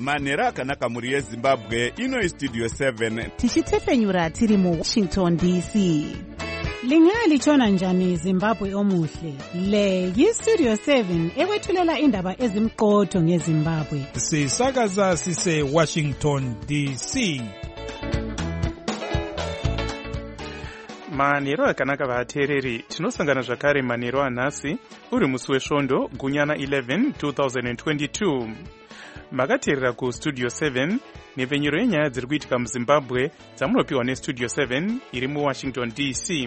manhero akanaka mhuri yezimbabwe. Ino Studio 7 tichitefenyura tiri muWashington DC. Lingalitshona njani Zimbabwe omuhle? Le yiStudio 7 ekwethulela indaba ezimqotho ngeZimbabwe. Sisakaza sise Washington DC. Manhero akanaka vateereri, tinosangana zvakare manhero anhasi uri musi wesvondo gunyana 11 2022. Makateerera kuStudio 7 nepfenyuro yenyaya dziri kuitika muZimbabwe dzamunopiwa neStudio 7 iri muWashington DC.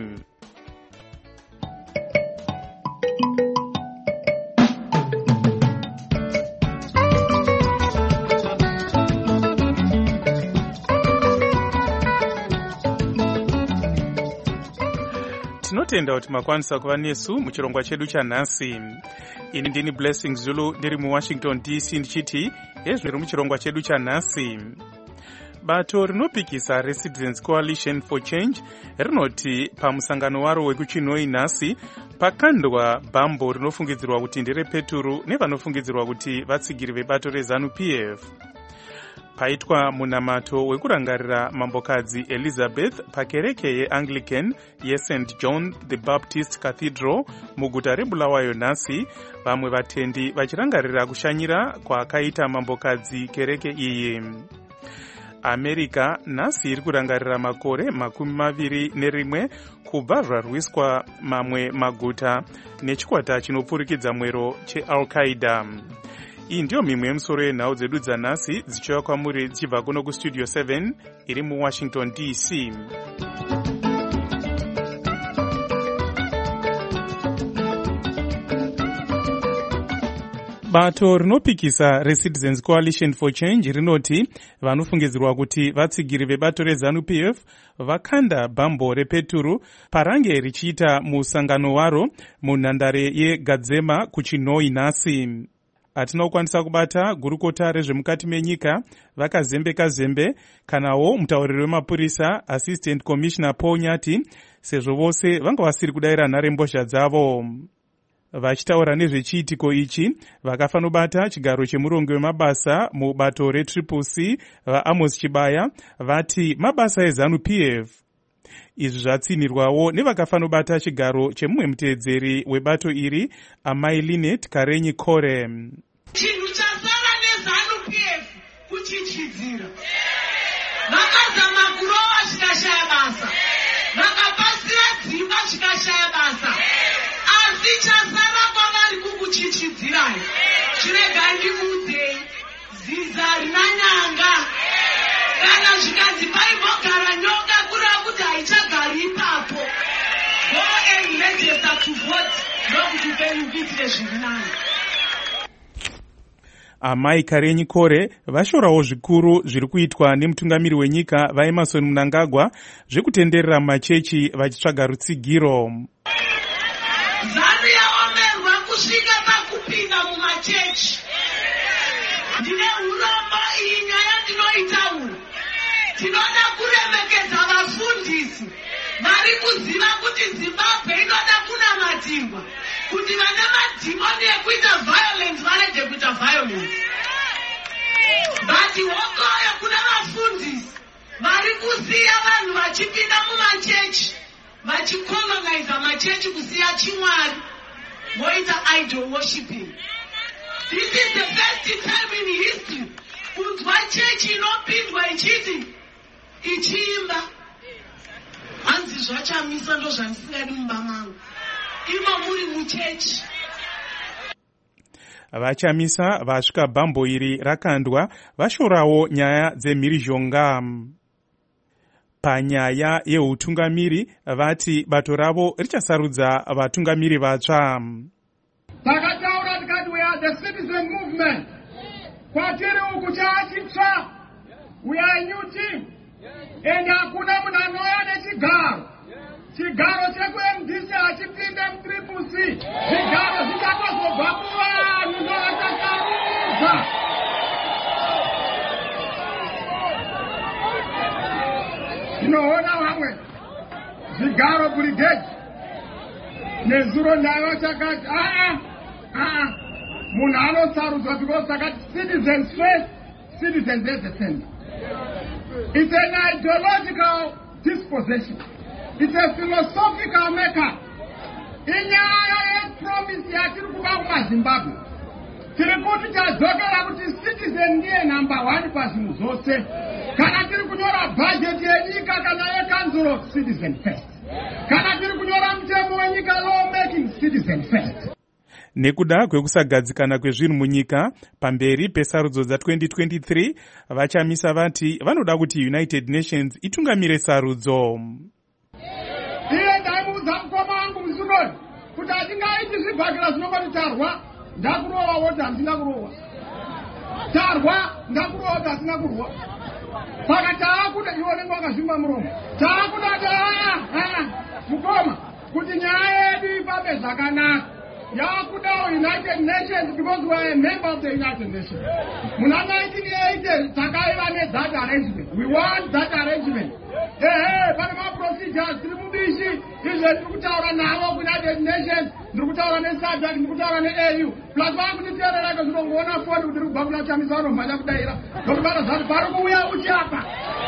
Tinotenda kuti makwanisa kuva nesu muchirongwa chedu chanhasi. Ini ndini Blessing Zulu ndiri muWashington DC ndichiti ezviri muchirongwa chedu chanhasi. Bato rinopikisa reCitizens Coalition for Change rinoti pamusangano waro wekuChinoi nhasi pakandwa bhambo rinofungidzirwa kuti nderepeturu nevanofungidzirwa kuti vatsigiri vebato reZANU-PF. Paitwa munamato wekurangarira mambokadzi Elizabeth pakereke yeAnglican yeSt John the Baptist Cathedral muguta reBulawayo nhasi, vamwe vatendi vachirangarira kushanyira kwakaita mambokadzi kereke iyi. America nhasi iri kurangarira makore 21 kubva zvarwiswa mamwe maguta nechikwata chinopfurikidza mwero cheAl-Qaeda. Iyi ndiyo mimwe yemusoro yenhau dzedu dzanhasi dzichiuya kwamuri dzichibva kuno kuStudio 7 iri muWashington DC. Bato rinopikisa reCitizens Coalition for Change rinoti vanofungidzirwa kuti vatsigiri vebato reZANU-PF vakanda bhambo repeturu parange richiita musangano waro munhandare yeGadzema kuChinoi nhasi. Hatina kukwanisa kubata gurukota rezvemukati menyika vakazembe kanawo mutauriri wemapurisa Assistant Commissioner Paul Nyati, sezvo vose vanga vasiri kudayira nharembozha dzavo. Vachitaura nezvechiitiko ichi vakafanobata chigaro chemurongo wemabasa mubato reCCC vaAmos Chibaya vati mabasa eZANU-PF. Izvi zvatsinirwawo nevakafanobata chigaro chemumwe muteedzeri webato iri Amai Linet Karenyi Kore. Chinhu chasara neZANU-PF kuchichidzira. Vakazama kurova zvikashaya basa, vakapasira dzimba zvikashaya basa, asi chasara kwavari kukuchichidzirai. Chiregai ndimudzei, ziza rina nyanga. Kana zvikanzi paimbogara nyoka kureva kuti haichagari ipapo. Go and register to vote, nokuti upenyu kuitire zviri nani. Amai Karenyi Kore vashorawo zvikuru zviri kuitwa nemutungamiri wenyika vaEmmerson Mnangagwa zvekutenderera machechi vachitsvaga rutsigiro. ZANU yaomerwa kusvika pakupinda mumachechi. Ndine urombo iyi nyaya ndinoitaura. Tinoda kuremekedza vafundisi vari kuziva kuti Zimbabwe inoda kunamatirwa, kuti vane madhimoni ekuita violence varege kuita violence. Bati hokoyo kuna vafundisi vari kusiya vanhu vachipinda mumachechi vachikolonaiza machechi kusiya chimwari voita idol worshiping. This is the first time in history kunzwa chechi inopindwa ichiimba. Hanzi zvachamisa ndo zvandisingadi mumba mangu. Imo muri muchechi. Vachamisa vasvika bhambo iri rakandwa vashorawo nyaya dzemhirizhonga. Panyaya yeutungamiri vati bato ravo richasarudza vatungamiri vatsva. Takataura tikati we are the citizen movement. Kwatiri uku chaachitsva. We are a new team. And hakuna munhu anouya nechigaro. Chigaro chekuMDC hachipinde muCCC. Zvigaro zvichatozobva kuvanhu ndovatakarudza. Tinoona vamwe zvigaro brigade nezuro ndaiva chakati munhu anosarudzwa because takati citizens first, citizens at the center. It's an ideological disposition. It's a philosophical makeup. Inyaya ye-promise yatiri kuba kumaZimbabwe. Tiri kuti tadzokera kuti citizen ndiye number 1 pazvinhu zvose. Kana tiri kunyora budget yenyika kana yekanzuro, citizen first. Kana tiri kunyora mutemo wenyika, law making, citizen first. Nekuda kwekusagadzikana kwezvinhu munyika pamberi pesarudzo dza2023, vachamisa vati vanoda kuti United Nations itungamire sarudzo. Iye ndaimuudza mukoma wangu Mzunoni kuti hatingaiti zvibhakira zvinongoti tarwa ndakurowa woti handina kurowa, tarwa ndakurowa woti hasina kurwa. Saka taakuda iwo nenga wakazvimba muromo, taakuda mukoma kuti nyaya yedu ifambe zvakanaka. Yakuda United Nations because we are a member of the United Nations. Muna 1980 takaiva that arrangement. We want that arrangement. Pane procedures tiri mubishi izvo tiri kutaura navo United Nations, ndiri kutaura neSADC, ndiri kutaura neAU. Plus vakutiteerera zvinongoona foni kuti tiri kubva kuna chamisa vanomhanya kudaira. Ndokubara zvati pari kuuya uchi apa.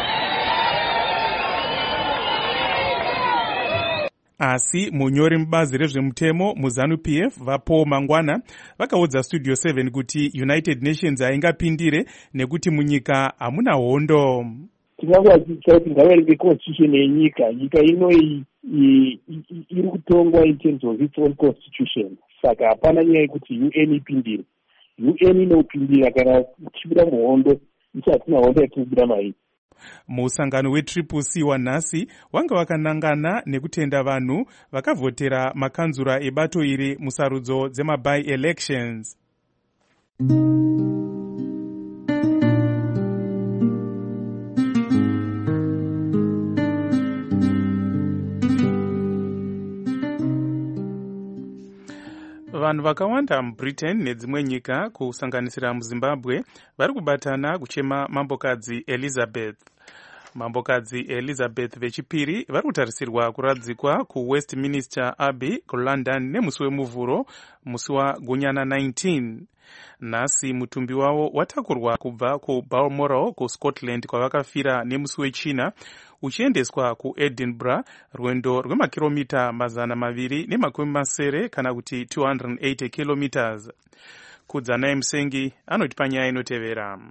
Asi munyori mubazi rezvemutemo muZANU-PF vaPaul Mangwana vakaudza Studio 7 kuti United Nations haingapindire nekuti munyika hamuna hondo. Tingangoachisa kuti ngaverenge constitution yenyika, nyika inoyi iri kutongwa in terms of its own constitution. Saka hapana nyaya yekuti UN ipindire. UN inopindira kana tichibuda muhondo, isi hatina hondo yatinobuda mairi. Musangano weCCC wanhasi wanga wakanangana nekutenda vanhu vakavhotera makanzura ebato iri musarudzo dzema-by-elections. Vanhu vakawanda muBritain nedzimwe nyika kusanganisira muZimbabwe vari kubatana kuchema mambokadzi Elizabeth. Mambokadzi Elizabeth vechipiri vari kutarisirwa kuradzikwa kuWestminster Abbey kuLondon nemusi wemuvhuro, musi waGunyana 19. Nhasi mutumbi wavo watakurwa kubva kuBalmoral kuScotland kwavakafira nemusi wechina uchiendeswa kuEdinburgh, rwendo rwemakiromita 270 kana kuti 280 kilometers. Kudzana Musengi anoti panyaya inotevera.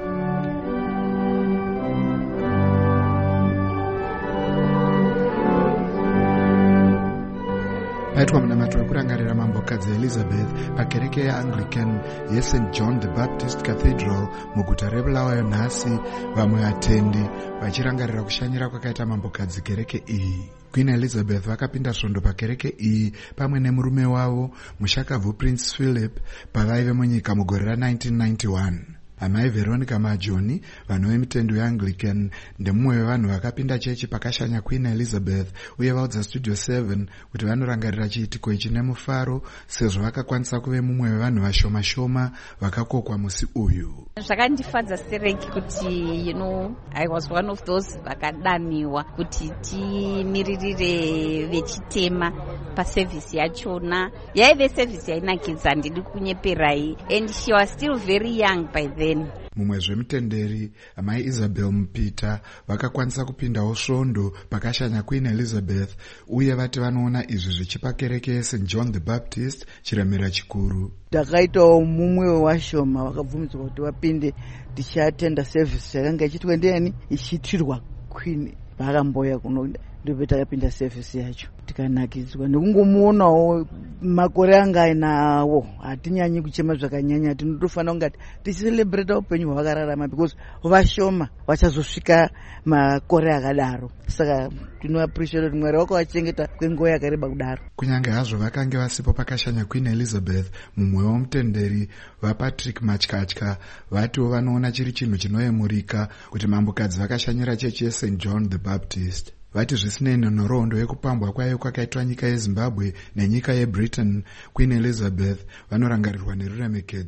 Paitwa munamato wekurangarira mambokadzi Elizabeth pakereke yeAnglican yeSt John the Baptist Cathedral muguta reBulawayo nhasi, vamwe vatendi vachirangarira kushanyira kwakaita mambokadzi kereke iyi. Queen Elizabeth vakapinda svondo pakereke iyi pamwe nemurume wavo mushakabvu Prince Philip pavaive munyika mugore ra1991. Amai Veronica Majoni, vanhu vemutendo yeAnglican, ndemumwe wevanhu vakapinda chechi pakashanya Queen Elizabeth, uye vaudza Studio 7 kuti vanorangarira chiitiko ichi nemufaro sezvo vakakwanisa kuve mumwe wevanhu vashoma-shoma vakakokwa musi uyu. Zvakandifadza sereki kuti I was one of those vakadaniwa kuti timiririre vechitema pasevhisi yachona. Yaive sevhisi yainakidza, ndiri kunyeperai, and she was still very young by then. Mumwe zvemutenderi amai Isabel Mupita vakakwanisa kupindawo svondo pakashanya Queen Elizabeth, uye vati vanoona izvi zvichipa kereke yeSt John the Baptist chiremera chikuru. Takaitawo mumwe wevashoma vakabvumidzwa kuti vapinde tichatenda service yakanga ichitwa ndiani ichiitirwa Queen. Vakamboya kuno ndipo takapinda service yacho tikanakidzwa nekungomuonawo makore anga ainawo. Hatinyanyi kuchema zvakanyanya, tinotofanira kunge tichicelebrate upenyu hwavakararama because vashoma vachazosvika makore akadaro. Saka tinoappreciate kuti Mwari wakavachengeta kwenguva yakareba kudaro. Kunyange hazvo vakange vasipo pakashanya Queen Elizabeth, mumwe wemutenderi vaPatrick Matyatya vatiwo vanoona chiri chinhu chinoyemurika kuti mambokadzi vakashanyira chechi yeSt John the Baptist. Vati zvisinei nenhoroondo yekupambwa kwayo kwakaitwa nyika yeZimbabwe nenyika yeBritain, Queen Elizabeth vanorangarirwa neruremekedzo.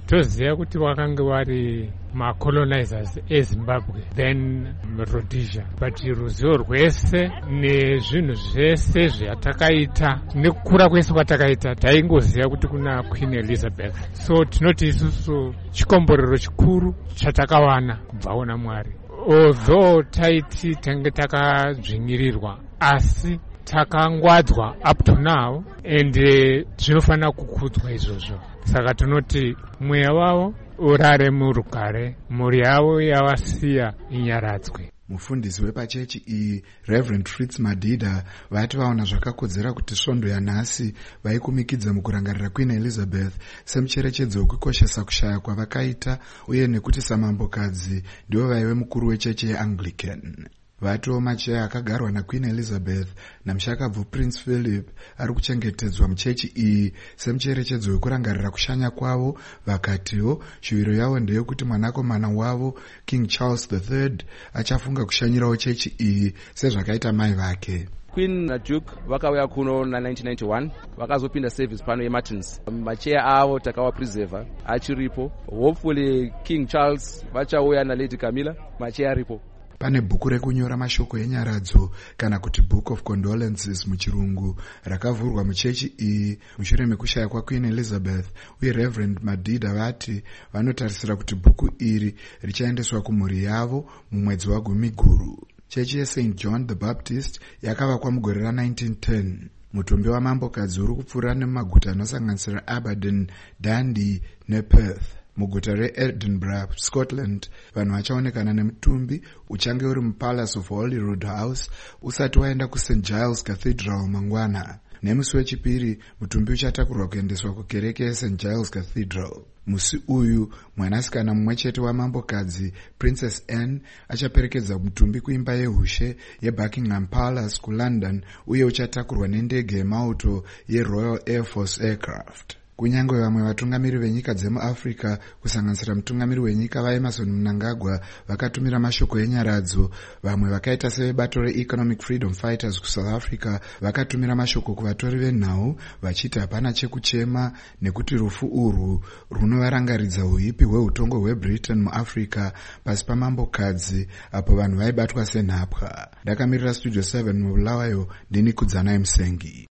toziva kuti vakanga vari macolonizers ezimbabwe then rhodesia, but ruzivo rwese nezvinhu zvese zvatakaita nekukura kwese kwatakaita taingoziva kuti kuna Queen Elizabeth. So tinoti isusu chikomborero chikuru chatakawana kubvaona Mwari. Although taiti tange takadzvinyirirwa, asi takangwadzwa up to now, and zvinofanira kukudzwa izvozvo. Saka tinoti mweya wavo urare murugare, mhuri yavo yavasiya inyaradzwe. Mufundisi wepachechi iyi Reverend Fritz Madida vati vaona zvakakodzera kuti svondo yanhasi vaikumikidza mukurangarira Queen Elizabeth semucherechedzo wekukoshesa kushaya kwavakaita, uye nekuti samambokadzi ndivo vaive mukuru wechechi yeAnglican. Vatiwo macheya akagarwa naQueen Elizabeth namushakabvu Prince Philip ari kuchengetedzwa muchechi iyi semucherechedzo wekurangarira kushanya kwavo. Vakatiwo shuviro yavo ndeyekuti mwanakomana wavo King Charles III achafunga kushanyirawo chechi iyi sezvakaita mai vake. Queen naDuke vakauya kuno na1991 vakazopinda service pano yeMartins. Macheya avo takawapreserva achiripo. Hopefully King Charles vachauya naLady Camilla, macheya aripo. Pane bhuku rekunyora mashoko enyaradzo kana kuti Book of Condolences muchirungu rakavhurwa muchechi iyi mushure mekushaya kwaQueen Elizabeth, uye Reverend Madida vati vanotarisira kuti bhuku iri richaendeswa kumhuri yavo mumwedzi waGumiguru. Chechi yeSt John the Baptist yakavakwa mugore ra1910. Mutumbi wamambokadzi uri kupfuura nemaguta anosanganisira Aberdeen, Dundee nePerth. Muguta reEdinburgh, Scotland, vanhu vachaonekana nemutumbi uchange uri muPalace of Holyrood House usati waenda kuSt Giles Cathedral mangwana. Nemusi wechipiri mutumbi uchatakurwa kuendeswa kukereke yeSt Giles Cathedral. Musi uyu mwanasikana mumwe chete wamambokadzi Princess Anne achaperekedza mutumbi kuimba yehushe yeBuckingham Palace kuLondon, uye uchatakurwa nendege yemauto yeRoyal Air Force Aircraft. Kunyange vamwe vatungamiri venyika dzemuAfrica kusanganisira mutungamiri wenyika vaEmerson Mnangagwa vakatumira mashoko enyaradzo, vamwe vakaita sevebato reEconomic Freedom Fighters kuSouth Africa vakatumira mashoko kuvatori venhau vachiti hapana chekuchema nekuti rufu urwu runovarangaridza uipi hweutongo hweBritain muAfrica pasi pamambokadzi apo vanhu vaibatwa senhapwa. Ndakamirira Studio 7 mubulawayo, ndini Kudzanai Musengi.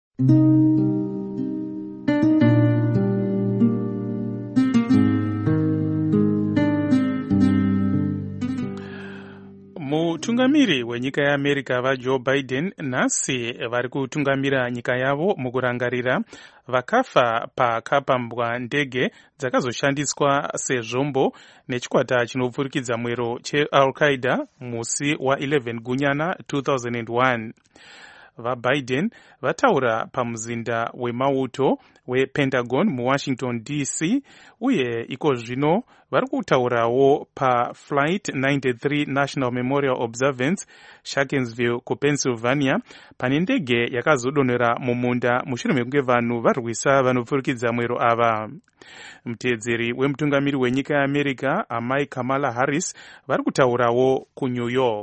Mutungamiri wenyika yeAmerica vaJoe Biden nhasi vari kutungamira nyika yavo mukurangarira vakafa pakapambwa ndege dzakazoshandiswa sezvombo nechikwata chinopfurikidza mwero cheAl-Qaeda musi wa11 Gunyana 2001. VaBiden vataura pamuzinda wemauto wePentagon muWashington DC, uye iko zvino vari kutaurawo paFlight 93 National Memorial Observance Sharkensville kuPennsylvania pane ndege yakazodonhera mumunda mushure mekunge vanhu varwisa vanopfurikidza mwero ava. Muteedzeri wemutungamiri wenyika yeAmerica amai Kamala Harris vari kutaurawo kuNew York.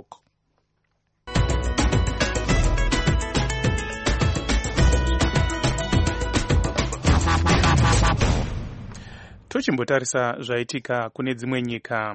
Tochimbotarisa zvaitika kune dzimwe nyika.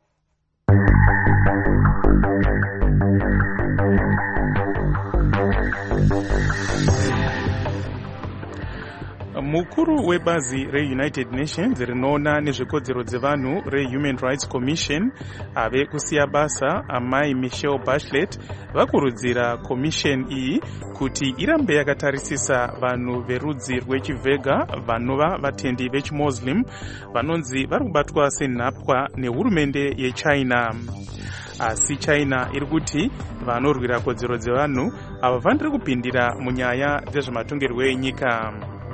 Mukuru webazi reUnited Nations rinoona nezvekodzero dzevanhu reHuman Rights Commission ave kusiya basa amai Michelle Bachelet vakurudzira commission iyi kuti irambe yakatarisisa vanhu verudzi rwechivhega vanova vatendi vechimuslim vanonzi vari kubatwa senhapwa nehurumende yeChina. Asi China iri kuti vanorwira kodzero dzevanhu havafaniri kupindira munyaya dzezvematongerwo enyika.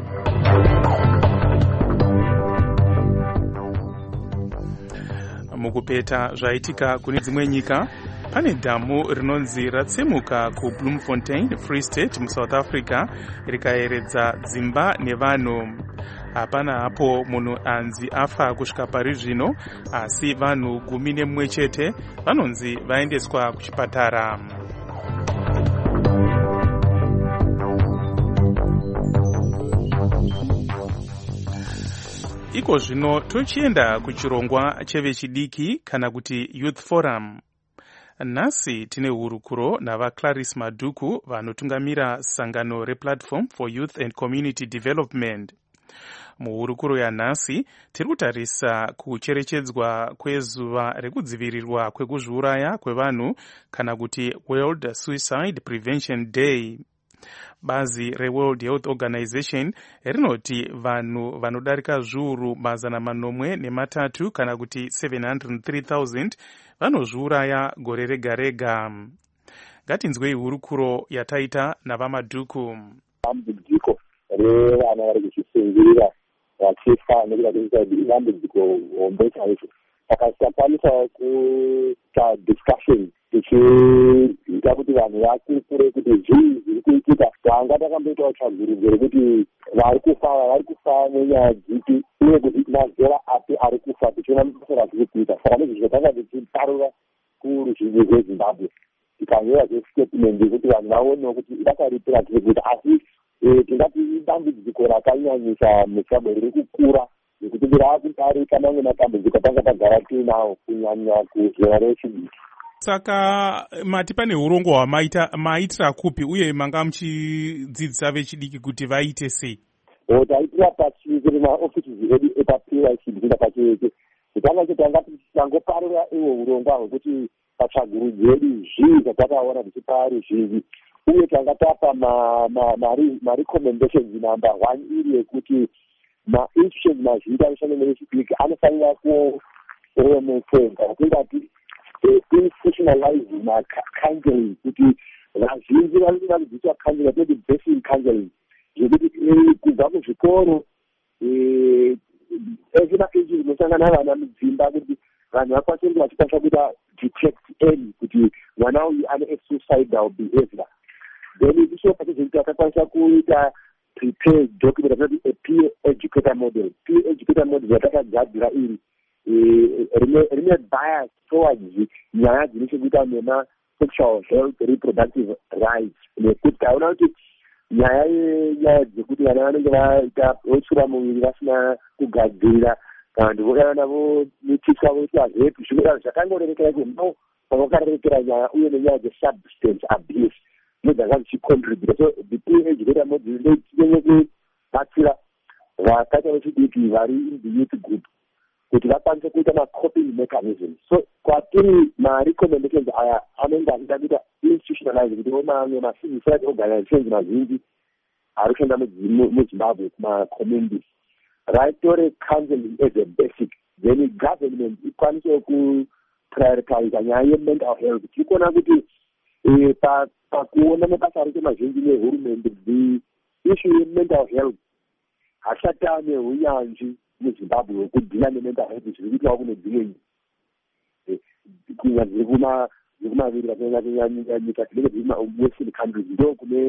Mukupeta zvaitika kune dzimwe nyika, pane dhamu rinonzi ratsemuka kuBloemfontein Free State muSouth Africa rikayeredza dzimba nevanhu. Hapana hapo munhu anzi afa kusvika pari zvino, asi vanhu 11 chete vanonzi vaendeswa kuchipatara. iko zvino tochienda kuchirongwa chevechidiki kana kuti Youth Forum. Nhasi tine hurukuro navaClarice Madhuku vanotungamira sangano rePlatform for Youth and Community Development. Muhurukuro yanhasi tiri kutarisa kucherechedzwa kwezuva rekudzivirirwa kwekuzviuraya kwevanhu kana kuti World Suicide Prevention Day. Bazi reWorld Health Organization rinoti vanhu vanodarika zviuru 803 kana kuti 703,000 vanozviuraya gore rega rega. Ngatinzwei hurukuro yataita navaMadhuku. Dambudziko revana vari kuchisungirira vachifa nekuda kwezvisaidi idambudziko hombe chaizvo. Saka tichakwanisa kuita discussion tichiita kuti vanhu vakurukure kuti zvii zviri kuitika. Tanga takamboitawo tsvagurudzo rekuti vari kufa nenyaya dzipi uye kuti mazera api ari kufa tichiona mabasa razviri kuita. Saka nezvizvo tanga tichiparura kuruzhinji rweZimbabwe tikanyora zvestatement yekuti vanhu vaonewo kuti basa ripi ratiri kuita, asi tingati idambudziko rakanyanyisa muZimbabwe riri kukura nekuti raakudarika mamwe matambudziko tanga tagara tiinawo kunyanya kuzera rechidiki. Saka mati pane urongo hwamaitira kupi uye manga muchidzidzisa vechidiki kuti vaite sei? Taitira pachi kuri maofisisi edu epaPYC pachete tanga tichitangoparura iwo urongwa hwekuti patsvagurudzo yedu zvii zvatakaona tichipa ruzhinji uye tanga tapa marecommendations number 1 iri yekuti mainstitutions mazhinji anoshanda nevechidiki anofanira kuremekedza tingati institutionalizing counseling kuti vazhinji vanoda kudzidziswa counseling atoti basic counseling zvekuti kubva kuzvikoro ezvina izvi zvinosangana vana mudzimba kuti vanhu vakwanise vachikwanisa kuita detect early kuti mwana uyu ane suicidal behavior. Then icho pachizvekuti akakwanisa kuita prepare document atinoti peer educator model. Peer educator model yatakagadzira iri rine bias towards nyaya dzine chekuita nema-sexual health, reproductive rights, nekuti taona kuti nyaya dzekuti vana vanenge vaita votsura muviri vasina kugadzirira vantu vokana navo mitiswa voitwa hepi zvimwe zvakangorerekera kuti no vakarerekera nyaya uye nenyaya dzesubstance abuse nedzanga dzichicontribute. So the peer educator model ndinenge kubatsira vakati vechidiki vari in the youth group kuti vakwanise kuita macoping mechanism. So kwatiri marecommendations aya anenge achida kuita institutionalize kuti omamwe macivil society organizations mazhinji ari kushanda muZimbabwe kumacommunities vaitore counseling as a basic, then government ikwanise kuprioritize nyaya yemental health. Tikuona kuti pakuona mabasa ari mazhinji nehurumende the issue yemental health hashatane unyanzvi muZimbabwe wekudhila nemental health zviri kuitwa kune dzimwe kunya dziri kumaviri nyika dzinenge dziri western countries ndo kune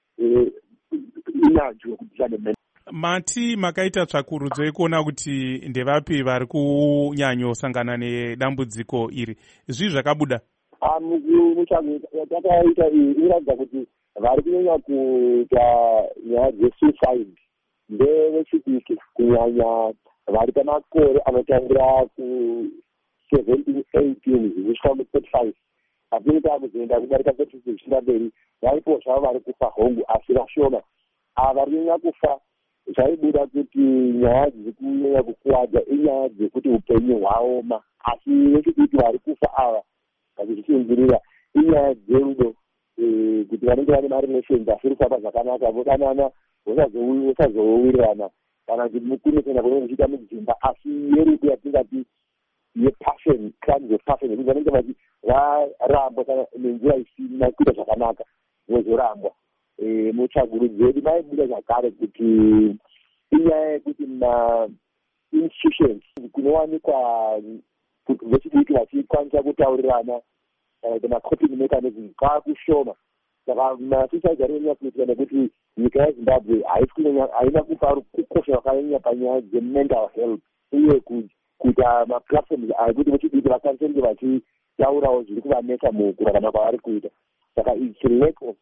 unyanzvi wekudhila nemental. Mati makaita tsvakurudzo yekuona kuti ndevapi vari kunyanyosangana nedambudziko iri, zvii zvakabuda? Mutsvagurudzo yatakaita iyi inoratidza kuti vari kunyanya kuita nyaya dzesuicide ndevechidiki kunyanya vari pamakore anotangira ku17, 18 zvichika ku35 apinita kuzoenda kudarika 36 zvichira mberi varipo zvavo vari kufa hongu asi vashoma. Ava vari kunyanya kufa zvaibuda kuti nyaya dziri kunyanya kukuwadza inyaya dzekuti upenyu hwaoma, asi vechidiki vari kufa ava vachizvisungirira inyaya dzerudo kuti vanenge vane marelations asiri kufamba zvakanaka vodanana vosazowirirana kana kuti mukunesana kunenge kuchiita mudzimba asi yerudo yatingati yepassion, crimes of passion yekuti vanenge varambwa kana nenzira isina kuita zvakanaka vozorambwa. Mutsvagurudzo yedu maibuda zvakare kuti inyaya yekuti ma-institutions kunowanikwa vechidiki vachikwanisa kutaurirana macoping mechanism kwakushoma. Saka masuicide arinyanya kuitika nekuti nyika yeZimbabwe haina kupa kukosha kwakanyanya panyaya dzemental health uye kuita maplatforms ekuti vechidiki vakwanise kunge vachitaurawo zviri kuvanetsa mukurarama kwavari kuita. Saka it's lack of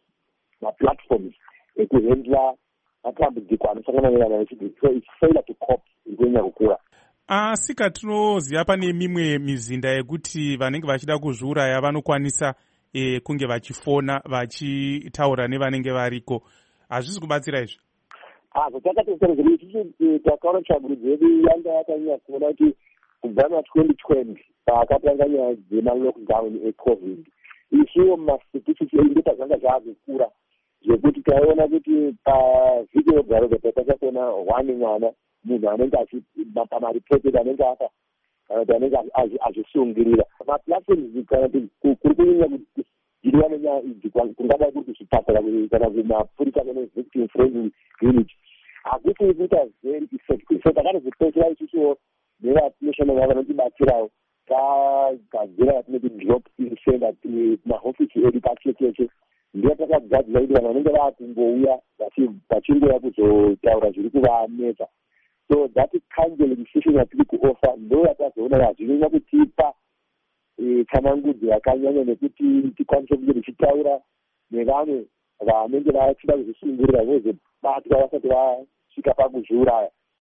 maplatforms ekuhandla matambudziko anosangana nevana vechidiki. So it's failure to cope kunyanya kukura. Asi katinoziva pane mimwe mizinda yekuti vanenge vachida kuzviuraya vanokwanisa kunge vachifona vachitaura nevanenge variko. Hazvisi kubatsira izvi? Zvatakatoserezera isusu takaona tsvagurudzo yedu yanga yakanyanya kuona kuti kubva na2020 pakatanga nyaya dzemalockdown ecovid, isuwo mumasititisi edu ndopazvanga zvaakukura zvekuti taiona kuti pavhiki roga roga takachakona 1 mwana munhu anenge pamaripeted anenge afa kana kuti anenge azvisungirira. Maplatforms kana kuti kuri kunyanya kudiriwa nenyaya idzi kungadai kuti zvipatara kana kumapurisa victim friendly unit hakuti kuita very effective. So takatozipedzera isusuwo nevanational vanotibatsirawo tagadzira yatinoti drop in center mahofisi edu pachecheche ndiyo takagadzira kuti vanhu vanenge vaakungouya vachingoya kuzotaura zviri kuvanetsa. So that counseling session yatiri kuofa ndo yatazoona yazvinyanya kutipa tsanangudzo yakanyanya nekuti tikwanise kunge tichitaura nevamwe vanenge vachida kuzvisungurira vozobatwa vasati vasvika pakuzviuraya.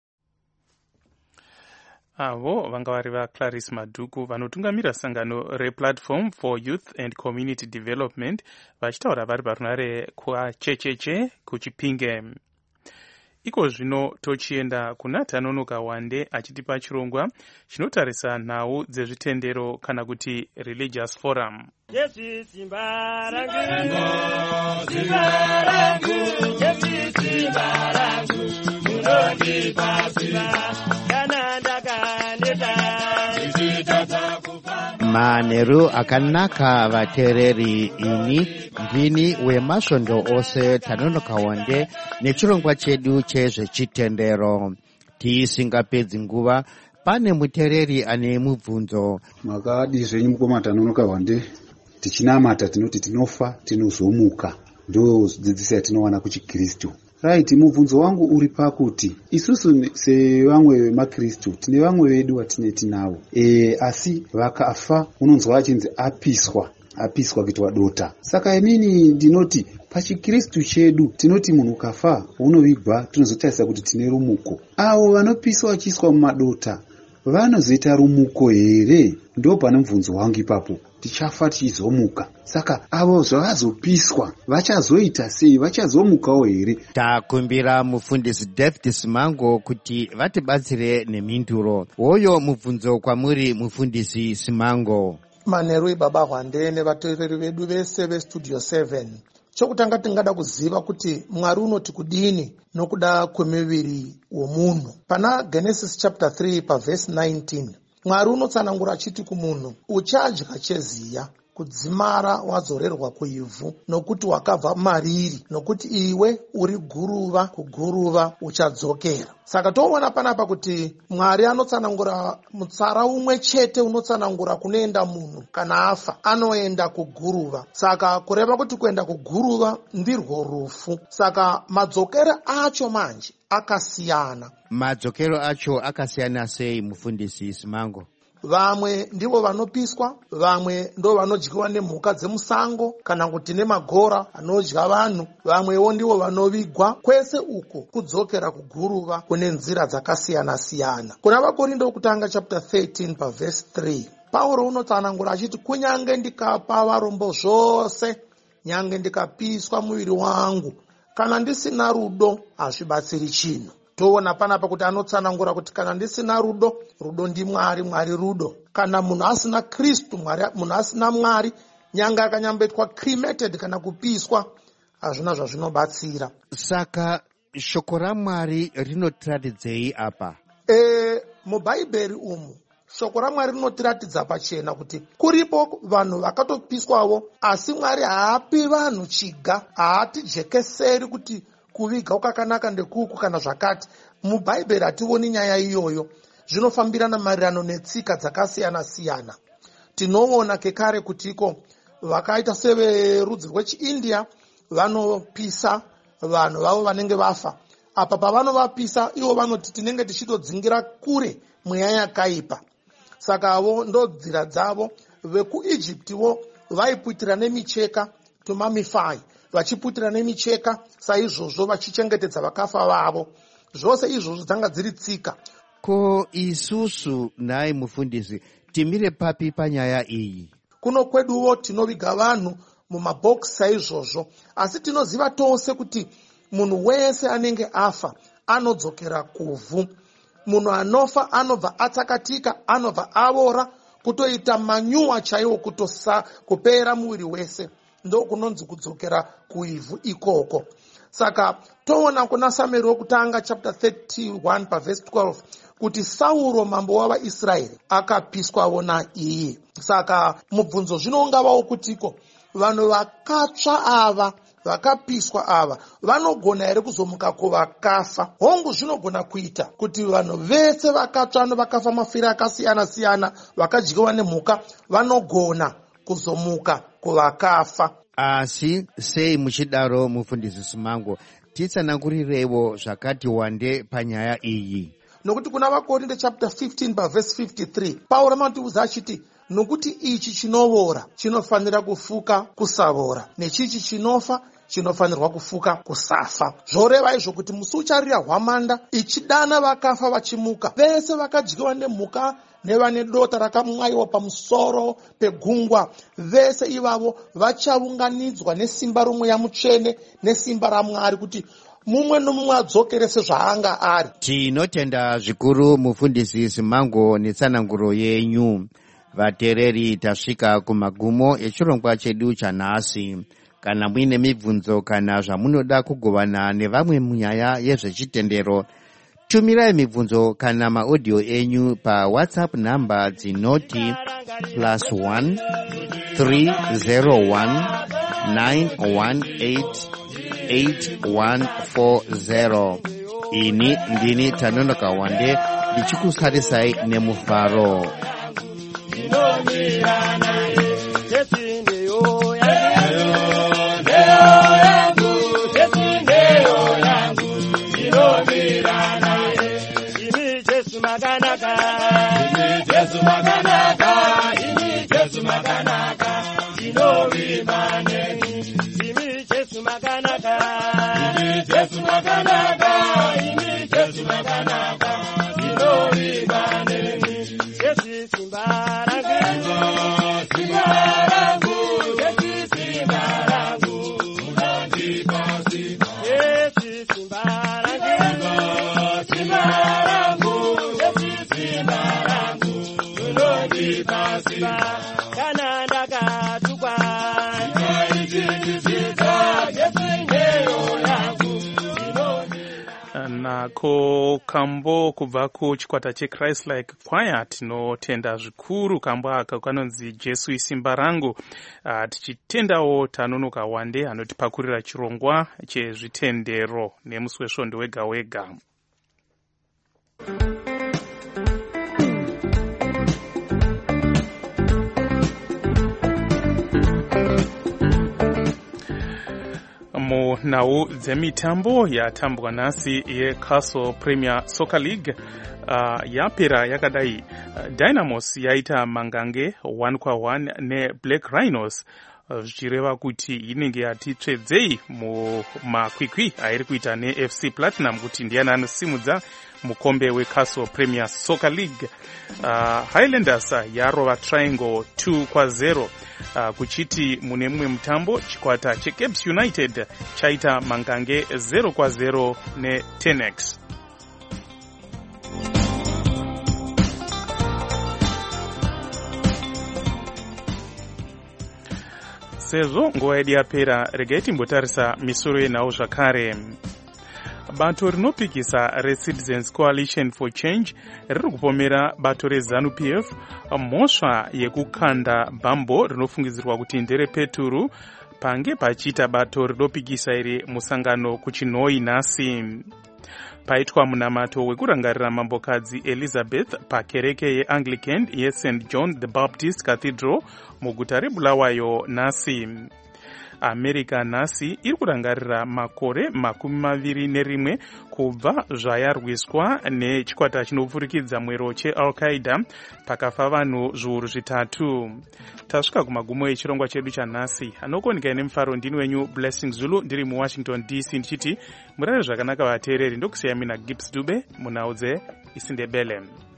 Avo vanga vari vaClarice Madhuku vanotungamira sangano rePlatform for Youth and Community Development vachitaura vari parunare kwachecheche kuChipinge. Iko zvino tochienda kuna Tanonoka Wande achitipa chirongwa chinotarisa nhau dzezvitendero kana kuti religious forum. Manheru akanaka vateereri, ini ndini wemasvondo ose Tanonoka Wande nechirongwa chedu chezvechitendero. Tisingapedzi nguva, pane muteereri ane mubvunzo. Makadi zvenyu mukoma Tanonoka Wande, tichinamata tinoti tinofa tinozomuka, ndo dzidziso yatinowana kuchiKristu. Right, mubvunzo wangu uri pakuti isusu sevamwe vemakristu tine vamwe vedu vatineti navo asi vakafa unonzwa achinzi apiswa kuitwa dota. Saka inini ndinoti pachikristu chedu tinoti munhu kafa unovigwa, tinozotarisa kuti tine rumuko. Avo vanopiswa vachiiswa mumadota vanozoita rumuko here? Ndo pane mubvunzo wangu ipapo. Tichafa tichizomuka, saka avo zvavazopiswa vachazoita sei? Vachazomukawo here? Takumbira mufundisi David Simango kuti vatibatsire nemhinduro. Uyo mubvunzo kwamuri mufundisi Simango. Manheru ibaba Wande nevateereri vedu vese veStudio 7. Chokutanga tingada kuziva kuti Mwari unoti kudini nokuda kwemiviri womunhu. Pana Genesis chapter 3 paverse 19 Mwari unotsanangura achiti kumunhu, uchadya cheziya, kudzimara wadzorerwa kuivhu, nokuti wakabva mariri, nokuti iwe uri guruva, kuguruva uchadzokera. Saka toona panapa kuti Mwari anotsanangura mutsara umwe chete unotsanangura kunoenda munhu kana afa, anoenda kuguruva. Saka kureva kuti kuenda kuguruva ndirwo rufu. Saka madzokero acho manje akasiyana. Madzokero acho akasiyana sei mufundisi Simango? Vamwe ndivo vanopiswa, vamwe ndo vanodyiwa nemhuka dzemusango kana kuti nemagora anodya vanhu, vamwewo ndivo vanovigwa. Kwese uko kudzokera kuguruva kune nzira dzakasiyana siyana. Kuna vaKorindo kutanga chapter 13 paverse 3 Pauro unotsanangura achiti, kunyange ndikapa varombo zvose, nyange ndikapiswa muviri wangu, kana ndisina rudo hazvibatsiri chinhu. Toona panapa kuti anotsanangura kuti kana ndisina rudo, rudo ndiMwari, Mwari rudo. Kana munhu asina Kristu, munhu asina Mwari, nyange akanyambetwa cremated kana kupiswa, hazvina zvazvinobatsira. Saka shoko raMwari rinotiratidzei apa? MuBhaibheri umu shoko raMwari rinotiratidza pachena kuti kuripo vanhu vakatopiswawo, asi Mwari haapi vanhu chiga, haatijekeseri kuti kuviga kwakanaka ndekuku kana zvakati. MuBhaibheri hationi nyaya iyoyo. Zvinofambirana maererano netsika dzakasiyana siyana. Tinoona kekare kutiko vakaita severudzi rwechiIndia vanopisa vanhu vavo vanenge vafa. Apa pavanovapisa ivo vanoti tinenge tichitodzingira kure mweya yakaipa. Saka avo ndo nzira dzavo. VekuIjiptiwo vaiputira nemicheka tomamifai, vachiputira nemicheka saizvozvo vachichengetedza vakafa vavo. Zvose izvozvo dzanga dziri tsika. ko isusu naye mufundisi timire papi panyaya iyi? Kuno kweduwo tinoviga vanhu mumabhokisi saizvozvo, asi tinoziva tose kuti munhu wese anenge afa anodzokera kuvhu. Munhu anofa anobva atsakatika, anobva avora, kutoita manyuwa chaiwo, kupera muviri wese, ndokunonzi kudzokera kuivhu ikoko. Saka toona kuna Samueri wokutanga chapter 31 pavhesi 12 kuti Sauro mambo wavaIsraeri akapiswawo naiye. Saka mubvunzo zvino ungavawo kutiko vanhu vakatsva ava vakapiswa ava vanogona here kuzomuka kuvakafa? Hongu zvinogona kuita kuti vanhu vese vakatsva vakafa mafiro akasiyana siyana vakadyiwa nemhuka vanogona kuzomuka kuvakafa. Asi sei muchidaro mufundisi Simango, titsanangurirewo zvakati wande panyaya iyi? Nokuti kuna vaKorinde chapter 15 pavhesi 53 Pauro amatiudza achiti nokuti ichi chinovora chinofanira kufuka kusavora, nechichi chinofa chinofanirwa kufuka kusafa. Zvoreva izvo kuti musi ucharira hwamanda ichidana vakafa vachimuka, vese vakadyiwa nemhuka nevane dota rakamwaiwa pamusoro pegungwa, vese ivavo vachaunganidzwa nesimba romweya mutsvene nesimba raMwari kuti mumwe nomumwe adzokere sezvaanga ari. Tinotenda zvikuru mufundisi Simango netsananguro yenyu. Vatereri, tasvika kumagumo echirongwa chedu chanhasi. Kana muine mibvunzo kana zvamunoda kugovana nevamwe munyaya yezvechitendero, tumirai mibvunzo kana maaudio enyu paWhatsApp namba dzinoti +1 301 918 8140. Ini ndini Tanonoka Wande ndichikusarisai nemufaro. Nako kambo kubva kuchikwata cheChrist Like Choir tinotenda zvikuru kambo aka kanonzi Jesu isimba rangu. Tichitendawo Tanonoka Wande anotipakurira chirongwa chezvitendero nemusi wesvondo wega wega. Munhau dzemitambo yatambwa nhasi yeCastle Premier Soccer League yapera yakadai. Dynamos yaita mangange 1-1 neBlack Rhinos, zvichireva kuti inenge yatitsvedzei mumakwikwi airi kuita neFC Platinum kuti ndiani anosimudza mukombe weCastle Premier Soccer League. Highlanders yarova Triangle 2-0. Kuchiti mune mumwe mutambo chikwata cheCapes United chaita mangange 0-0 neTenex. Sezvo nguva yedu yapera, regai timbotarisa misoro yenhau zvakare. Bato rinopikisa reCitizens Coalition for Change riri kupomera bato reZANU-PF mhosva yekukanda bhambo rinofungidzirwa kuti nderepeturu pange pachiita bato rinopikisa iri musangano kuChinoi nhasi. Paitwa munamato wekurangarira mambokadzi Elizabeth pakereke yeAnglican yeSt John the Baptist Cathedral muguta reBulawayo nhasi. america nhasi iri kurangarira makore 21 kubva zvayarwiswa nechikwata chinopfurikidza mwero cheal-qaeda pakafa vanhu zviuru 3. Tasvika kumagumo echirongwa chedu chanhasi. Anokuonekai nemufaro ndini wenyu Blessing Zulu ndiri muwashington DC ndichiti murare zvakanaka vateereri. Ndokusiyai mina Gibbs Dube munhau dzeIsindebele.